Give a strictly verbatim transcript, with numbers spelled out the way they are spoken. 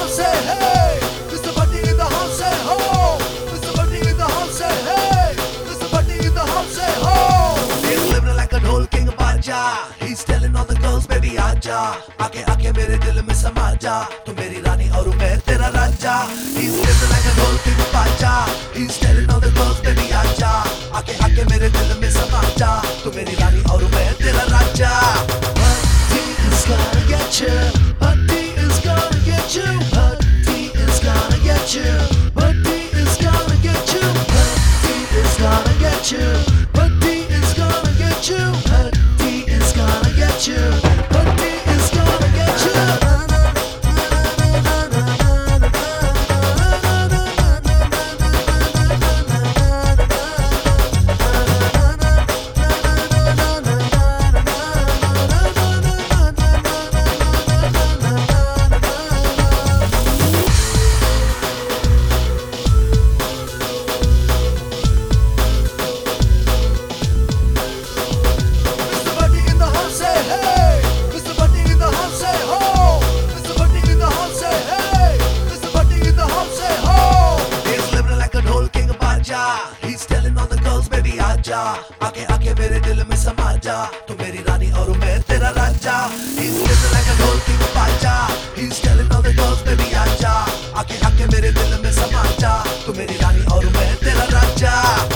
house, say hey. mister Bhatti in the house, say ho. mister Bhatti in the house, say hey. mister Bhatti in the house, say ho. He's living like a ढोल king बाजा. He's telling all the girls, baby आजा. आके आके मेरे दिल में समा जा. तू मेरी रानी और मैं तेरा राजा. He's living like a ढोल king बाजा. He's telling all the girls, baby आजा. आके आके मेरे दिल में समा जा. तू मेरी रानी और मैं तेरा राजा. Bhatti is gonna get you. Bhatti is gonna get you. Bhatti is gonna get you. Bhatti is gonna get you. Bhatti is gonna get you. Bhatti is gonna get you. Bhatti is gonna get you. Bhatti is gonna get you. He's telling all the girls, baby आजा. आके आके मेरे दिल में समा जा. तू मेरी रानी और मैं तेरा राजा. He's living like a ढोल king बाजा. He's telling all the girls, baby आजा. आके आके मेरे दिल में समा जा. तू मेरी रानी और मैं तेरा राजा.